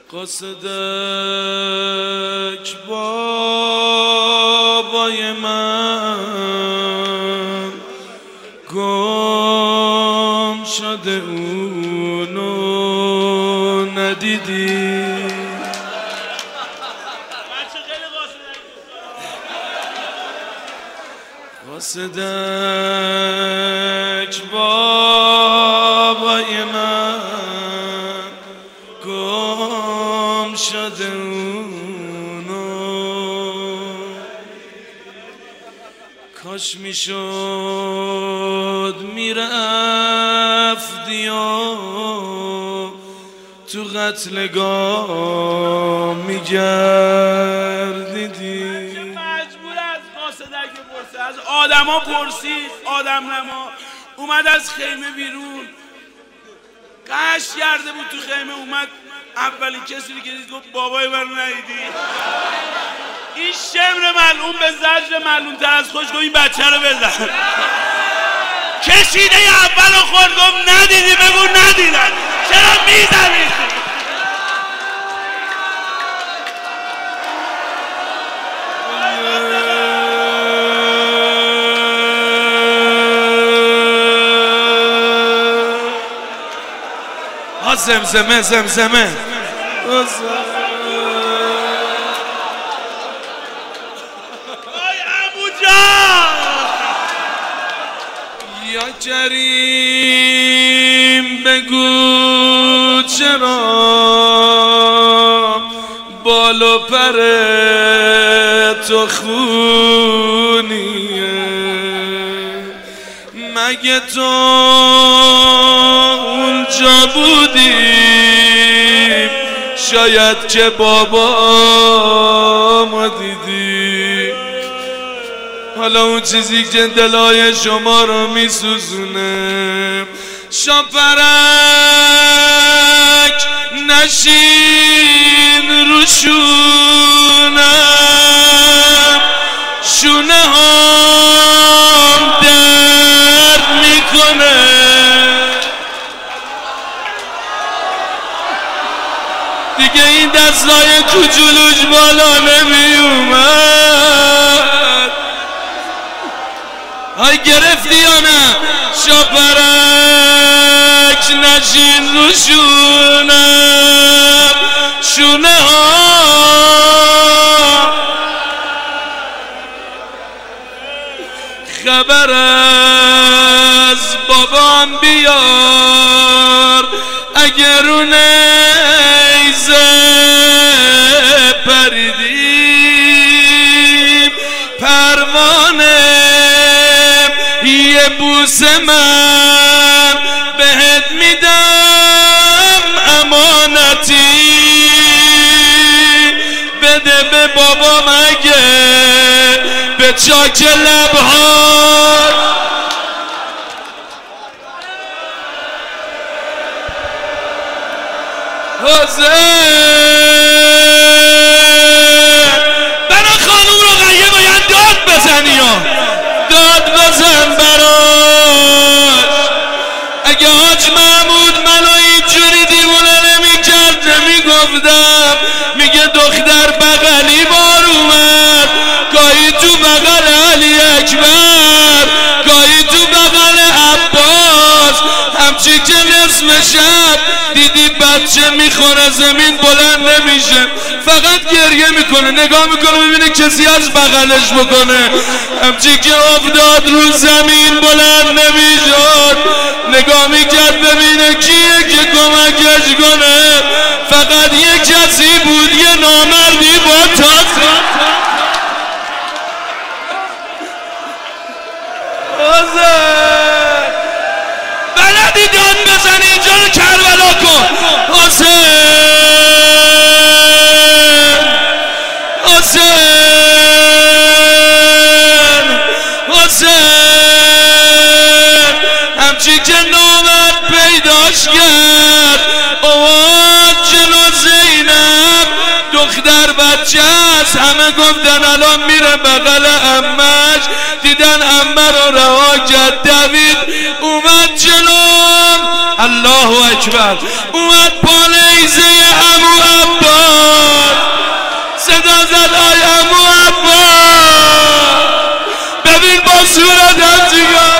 قاصدک بابای من گم شده اونو ندیدی. قاصدک بابای من گم شده اونو کاش میشد میرفتی و تو قتلگاه میگردیدی. مجبور از قاصدک پرسه، از آدما پرسید، آدم نما اومد از خیمه بیرون، قش کرده بود تو خیمه، اومد اولین کسی که دید گفت بابای من ندیدی؟ این شمر ملعون به زجر ملعون تر از خوش گفت این بچه رو بزن. کشیده اول رو خورد گفت ندیدی بگو ندیدن، چرا میزنی؟ زمزمه زمزمه آی عمو جان یا کریم بگو چرا بال و پر تو خونیه؟ مگه تو اونجا بودی شاید که بابا ما دیدی؟ حالا اون چیزی که دلای شما رو میسوزونه شاپرک نشین رو شونم، شونه هم درد میکنه. دیگه این دستای کوچولوش بالا نمی اومد. های گرفتی یا نه؟ شاپرک نشین رو شونم، شونه ها خبر از بابام بیار اگر رو نیزه پریدیم پروانه یه بوس من بهت میدم امانتی بده به بابا مگه به چاک لبها برا خانوم رقیه باید داد بزنی یا داد بزن براش. اگه حاج محمود منو اینجوری دیوونه نمی‌کرد نمیگفتم. میگه دختر بغلی بار اومد، گاهی تو بغل علی اکبر، گاهی تو بغل عباس، همچی که نصف شب دیدی بچه میخوره زمین بلند نمیشه، فقط گریه میکنه، نگاه میکنه ببینه کسی از بغلش بکنه. همچی که افتاد رو زمین بلند نمیشد، نگاه میکرد ببینه کیه که کمکش کنه. فقط یه کسی بود، یه نامردی با تاس بلدی دان بزنی اینجا رو کربلا کن. حسین حسین حسین همچی که نامرد پیداش کرد اومد جلو زینب، دختر بچه است. همه گفتن الان میره بغل عمش، دیدن عمه رو رها کرد. دوید اومد جلو، الله اکبر، اومد پاله نیزه عمو عباس، صدا زد آی عمو عباس، ببین با صورتم چیکار